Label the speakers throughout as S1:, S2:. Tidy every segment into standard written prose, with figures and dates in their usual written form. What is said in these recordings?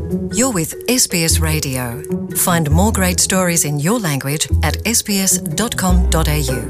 S1: You're with SBS Radio. Find more great stories in your language at sbs.com.au.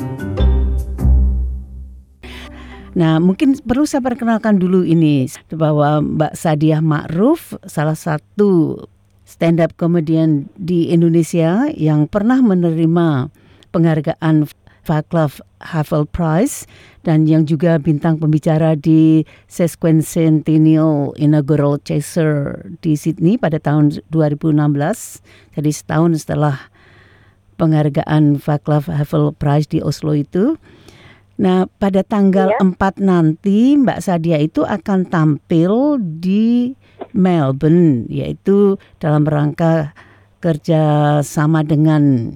S2: Nah, mungkin perlu saya perkenalkan dulu ini bahwa Mbak Sadiah Ma'ruf, salah satu stand-up comedian di Indonesia yang pernah menerima penghargaan Vaclav Havel Prize dan yang juga bintang pembicara di Sesquicentennial Inaugural Chaser di Sydney pada tahun 2016. Jadi setahun setelah penghargaan Vaclav Havel Prize di Oslo itu. Nah, pada tanggal 4 nanti Mbak Sadiah itu akan tampil di Melbourne, yaitu dalam rangka kerja sama dengan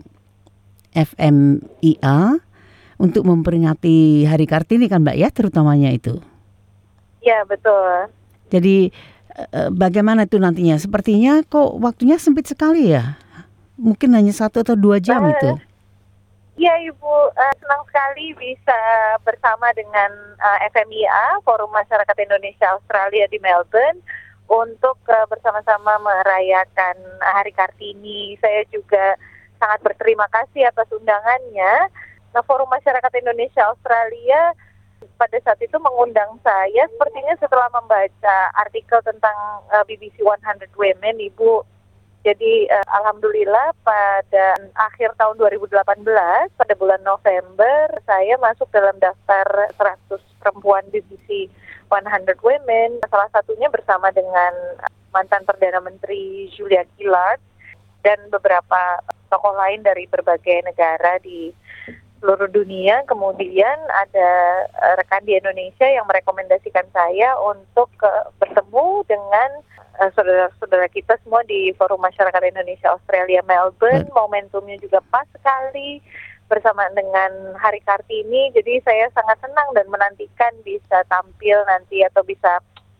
S2: FMIA untuk memperingati Hari Kartini kan Mbak ya, terutamanya itu.
S3: Ya, betul.
S2: Jadi bagaimana itu nantinya? Sepertinya kok waktunya sempit sekali ya? Mungkin hanya 1 atau 2 jam itu.
S3: Ya Ibu, senang sekali bisa bersama dengan FMIA, Forum Masyarakat Indonesia Australia di Melbourne, untuk bersama-sama merayakan Hari Kartini. Saya juga sangat berterima kasih atas undangannya. Nah, Forum Masyarakat Indonesia Australia pada saat itu mengundang saya sepertinya setelah membaca artikel tentang BBC 100 Women, Ibu. Jadi alhamdulillah pada akhir tahun 2018, pada bulan November, saya masuk dalam daftar 100 perempuan BBC 100 Women, salah satunya bersama dengan mantan Perdana Menteri Julia Gillard dan beberapa tokoh lain dari berbagai negara di seluruh dunia. Kemudian ada rekan di Indonesia yang merekomendasikan saya untuk bertemu dengan saudara-saudara kita semua di Forum Masyarakat Indonesia Australia Melbourne. Momentumnya juga pas sekali bersama dengan Hari Kartini. Jadi saya sangat senang dan menantikan bisa tampil nanti atau bisa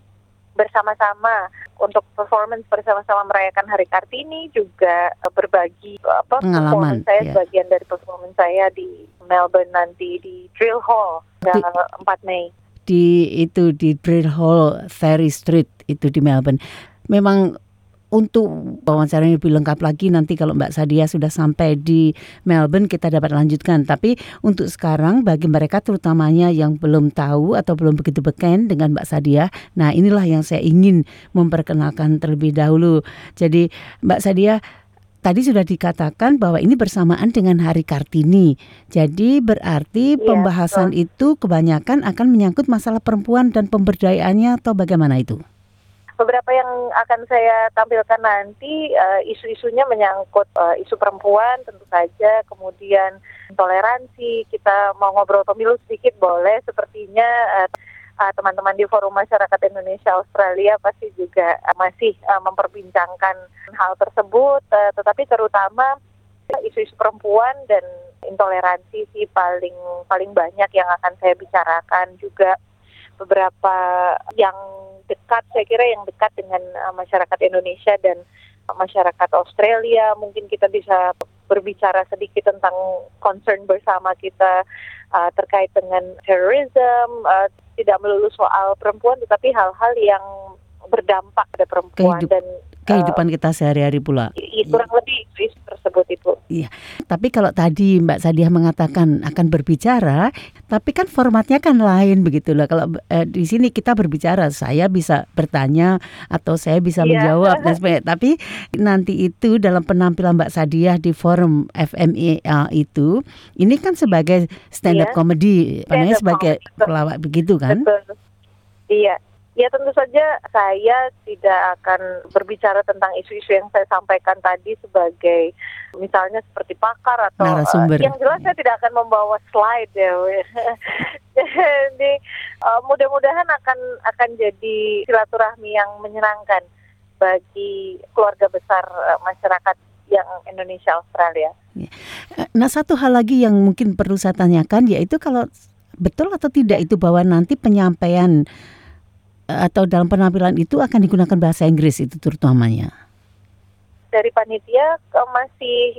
S3: bersama-sama untuk performance bersama-sama merayakan Hari Kartini, juga berbagi
S2: pengalaman
S3: saya sebagian dari performance saya di Melbourne nanti di Drill Hall tanggal 4 Mei.
S2: Di Drill Hall Ferry Street itu di Melbourne. Memang untuk wawancaranya lebih lengkap lagi nanti kalau Mbak Sadiah sudah sampai di Melbourne kita dapat lanjutkan. Tapi untuk sekarang bagi mereka terutamanya yang belum tahu atau belum begitu beken dengan Mbak Sadiah, nah inilah yang saya ingin memperkenalkan terlebih dahulu. Jadi Mbak Sadiah, tadi sudah dikatakan bahwa ini bersamaan dengan Hari Kartini. Jadi berarti pembahasan itu kebanyakan akan menyangkut masalah perempuan dan pemberdayaannya atau bagaimana itu?
S3: Beberapa yang akan saya tampilkan nanti isu-isunya menyangkut isu perempuan tentu saja, kemudian toleransi. Kita mau ngobrol pemilu sedikit boleh, sepertinya teman-teman di Forum Masyarakat Indonesia Australia pasti juga masih memperbincangkan hal tersebut, tetapi terutama isu-isu perempuan dan intoleransi sih paling banyak yang akan saya bicarakan. Juga beberapa yang dekat, saya kira yang dekat dengan masyarakat Indonesia dan masyarakat Australia. Mungkin kita bisa berbicara sedikit tentang concern bersama kita terkait dengan terorisme, tidak melulu soal perempuan, tetapi hal-hal yang berdampak pada perempuan dan
S2: kehidupan kita sehari-hari pula.
S3: Kurang lebih isu tersebut itu.
S2: Iya. Tapi kalau tadi Mbak Sadiah mengatakan akan berbicara, tapi kan formatnya kan lain begitulah. Kalau di sini kita berbicara, saya bisa bertanya atau saya bisa menjawab dan sebagainya. Tapi nanti itu dalam penampilan Mbak Sadiah di forum FMIA itu, ini kan sebagai stand up comedy, namanya sebagai pelawak begitu kan?
S3: Betul. Iya. Ya tentu saja saya tidak akan berbicara tentang isu-isu yang saya sampaikan tadi sebagai misalnya seperti pakar atau
S2: narasumber.
S3: Yang jelas saya tidak akan membawa slide ya. Jadi mudah-mudahan akan jadi silaturahmi yang menyenangkan bagi keluarga besar masyarakat yang Indonesia Australia.
S2: Nah, satu hal lagi yang mungkin perlu saya tanyakan yaitu kalau betul atau tidak itu bahwa nanti penyampaian atau dalam penampilan itu akan digunakan bahasa Inggris itu terutamanya.
S3: Dari panitia masih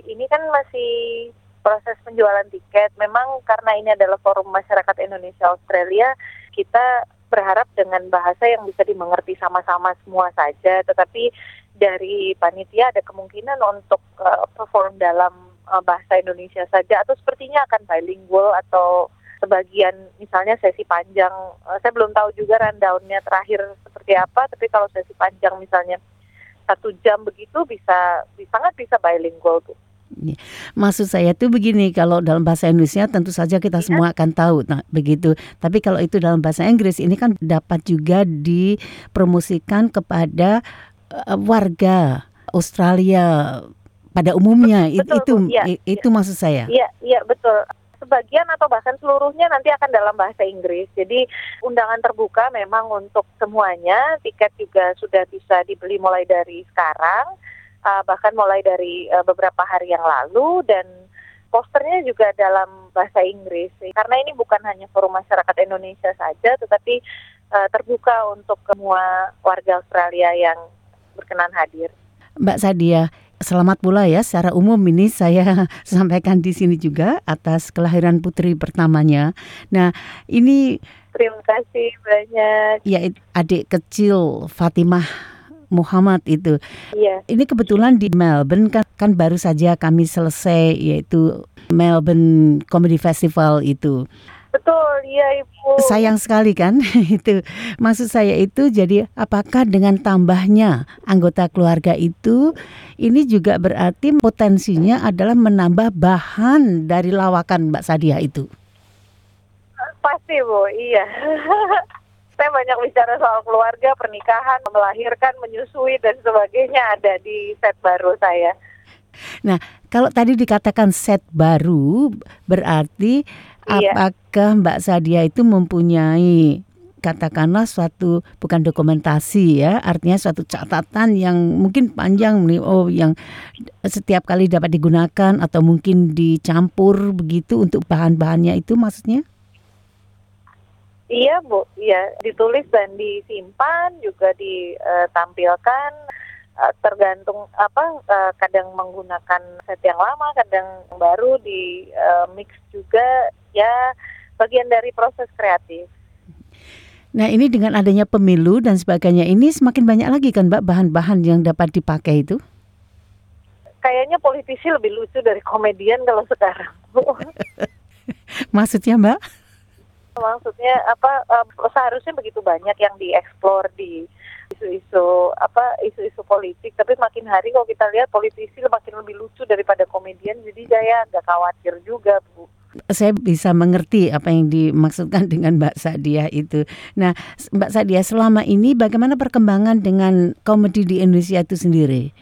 S3: proses penjualan tiket. Memang karena ini adalah Forum Masyarakat Indonesia Australia, kita berharap dengan bahasa yang bisa dimengerti sama-sama semua saja, tetapi dari panitia ada kemungkinan untuk perform dalam bahasa Indonesia saja, atau sepertinya akan bilingual, atau sebagian misalnya sesi panjang, saya belum tahu juga rundown-nya terakhir seperti apa, tapi kalau sesi panjang misalnya 1 jam begitu sangat bisa bilingual, Bu.
S2: Maksud saya tuh begini, kalau dalam bahasa Indonesia tentu saja kita semua akan tahu, nah begitu. Tapi kalau itu dalam bahasa Inggris, ini kan dapat juga dipromosikan kepada warga Australia pada umumnya.
S3: Betul,
S2: itu maksud saya.
S3: Iya, betul. Sebagian atau bahkan seluruhnya nanti akan dalam bahasa Inggris. Jadi undangan terbuka memang untuk semuanya. Tiket juga sudah bisa dibeli mulai dari sekarang, bahkan mulai dari beberapa hari yang lalu, dan posternya juga dalam bahasa Inggris. Karena ini bukan hanya forum masyarakat Indonesia saja, tetapi terbuka untuk semua warga Australia yang berkenan hadir.
S2: Mbak Sadia, selamat pula ya secara umum ini saya sampaikan di sini juga atas kelahiran putri pertamanya. Nah, ini
S3: terima kasih banyak.
S2: Ya, adik kecil Fatimah Muhammad itu.
S3: Iya.
S2: Ini kebetulan di Melbourne kan baru saja kami selesai, yaitu Melbourne Comedy Festival itu.
S3: Betul, iya Ibu.
S2: Sayang sekali kan itu. Maksud saya itu, jadi apakah dengan tambahnya anggota keluarga itu, ini juga berarti potensinya adalah menambah bahan dari lawakan Mbak Sadia itu?
S3: Pasti Bu, iya. Saya banyak bicara soal keluarga, pernikahan, melahirkan, menyusui, dan sebagainya ada di set baru saya.
S2: Nah, kalau tadi dikatakan set baru, berarti apakah Mbak Sadia itu mempunyai, katakanlah suatu, bukan dokumentasi ya, artinya suatu catatan yang mungkin panjang nih, yang setiap kali dapat digunakan atau mungkin dicampur begitu untuk bahan-bahannya itu maksudnya?
S3: Iya Bu, iya, ditulis dan disimpan, juga ditampilkan, tergantung kadang menggunakan set yang lama, kadang yang baru, di mix juga, ya bagian dari proses kreatif.
S2: Nah, ini dengan adanya pemilu dan sebagainya, ini semakin banyak lagi kan Mbak bahan-bahan yang dapat dipakai itu?
S3: Kayaknya politisi lebih lucu dari komedian kalau sekarang.
S2: Maksudnya Mbak?
S3: Maksudnya seharusnya begitu banyak yang dieksplor di isu-isu politik, tapi makin hari kalau kita lihat politisi makin lebih lucu daripada komedian, jadi saya agak khawatir juga, Bu.
S2: Saya bisa mengerti apa yang dimaksudkan dengan Mbak Sadia itu. Nah, Mbak Sadia, selama ini bagaimana perkembangan dengan komedi di Indonesia itu sendiri?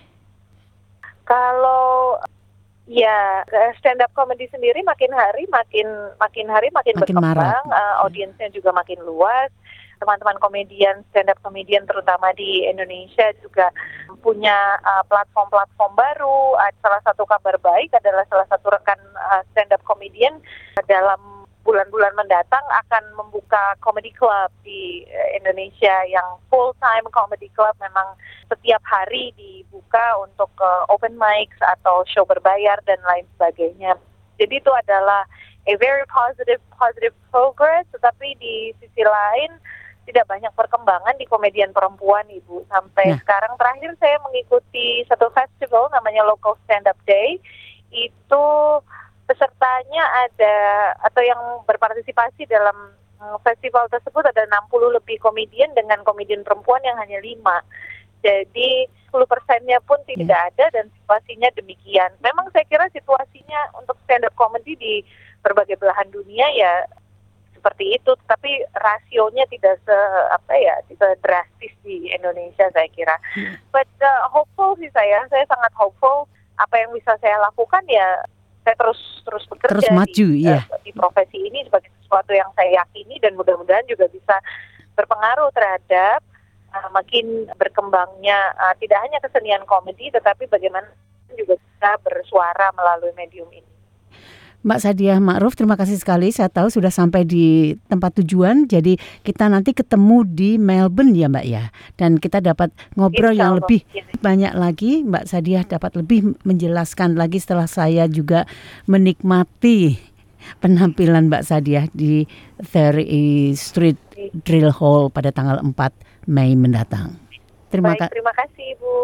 S3: Kalau stand up comedy sendiri makin hari makin berkembang, audiensnya juga makin luas. Teman-teman komedian, stand up comedian terutama di Indonesia juga punya platform-platform baru. Salah satu kabar baik adalah salah satu rekan stand up comedian dalam bulan-bulan mendatang akan membuka comedy club di Indonesia, yang full-time comedy club, memang setiap hari dibuka untuk open mics atau show berbayar dan lain sebagainya. Jadi itu adalah a very positive progress, tetapi di sisi lain tidak banyak perkembangan di komedian perempuan, Ibu. Sampai sekarang, terakhir saya mengikuti satu festival namanya Local Stand Up Day. Itu pesertanya ada, atau yang berpartisipasi dalam festival tersebut ada 60 lebih komedian dengan komedian perempuan yang hanya 5. Jadi 10%-nya pun tidak ada, dan situasinya demikian. Memang saya kira situasinya untuk stand up comedy di berbagai belahan dunia ya seperti itu, tapi rasionya tidak tidak drastis di Indonesia, saya kira. But hopeful sih saya sangat hopeful. Apa yang bisa saya lakukan ya saya terus bekerja
S2: maju,
S3: di profesi ini sebagai sesuatu yang saya yakini, dan mudah-mudahan juga bisa berpengaruh terhadap makin berkembangnya tidak hanya kesenian komedi, tetapi bagaimana juga bisa bersuara melalui medium ini.
S2: Mbak Sadia Ma'ruf, terima kasih sekali. Saya tahu sudah sampai di tempat tujuan, jadi kita nanti ketemu di Melbourne ya Mbak ya. Dan kita dapat ngobrol yang lebih banyak lagi. Mbak Sadia dapat lebih menjelaskan lagi setelah saya juga menikmati penampilan Mbak Sadiah di Terry Street Drill Hall pada tanggal 4 Mei mendatang. Terima
S3: kasih Ibu.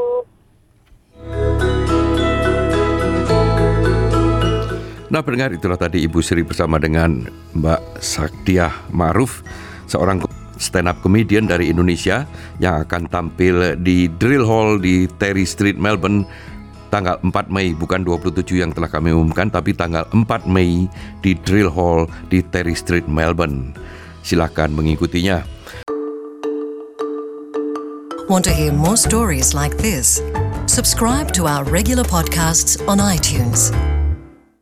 S4: Nah, pendengar, itulah tadi Ibu Sri bersama dengan Mbak Sadiah Ma'ruf, seorang stand-up comedian dari Indonesia yang akan tampil di Drill Hall di Terry Street, Melbourne tanggal 4 Mei, bukan 27 yang telah kami umumkan, tapi tanggal 4 Mei di Drill Hall di Terry Street, Melbourne. Silakan mengikutinya.
S1: Want to hear more stories like this? Subscribe to our regular podcasts on iTunes.